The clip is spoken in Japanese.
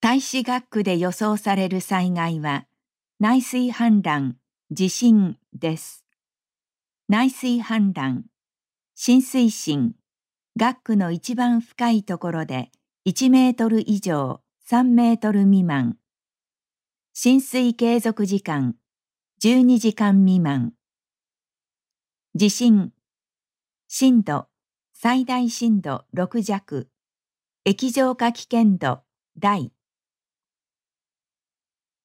海史学区で予想される災害は、内水氾濫、地震です。内水氾濫、浸水深、学区の一番深いところで1メートル以上3メートル未満。浸水継続時間12時間未満。地震、震度、最大震度6弱。液状化危険度、大。